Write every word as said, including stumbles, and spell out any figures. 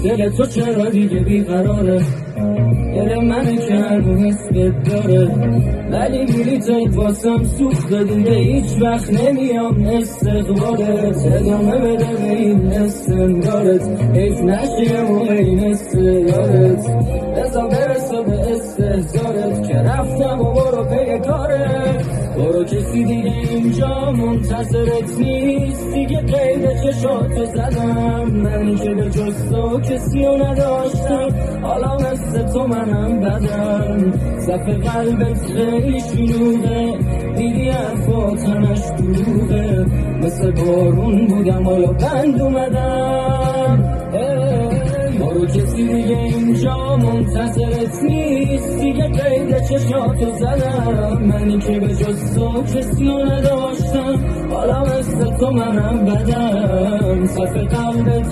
دل تو چرا دیگه بیقراره، دل من که هنو حسبت داره، ولی میری تو واسم سوخته دیگه هیچ وقت نمیام استقبالت، ادامه بده به این استمرارت، حیف نشه موقع این استیارت، بزا برسه به استهزارت که رفتم و برو پی کارت، برو کسی دیگه اینجا منتظرت نیست، دیگه قید چشاتو زدم، من که به جز تو کسی رو نداشتم، حالا مثل تو منم بدم، صف قلبت خیلی شلوغه، دیدی حرفات همش دروغه، مثل بارون بودم حالا بند اومدم، برو کسی دیگه اینجا منتظرت نیست، دیگه قید چشاتو زدم، منی که به جز تو کسی رو نداشتم، حالا مثل تو منم بدم، صف قلبت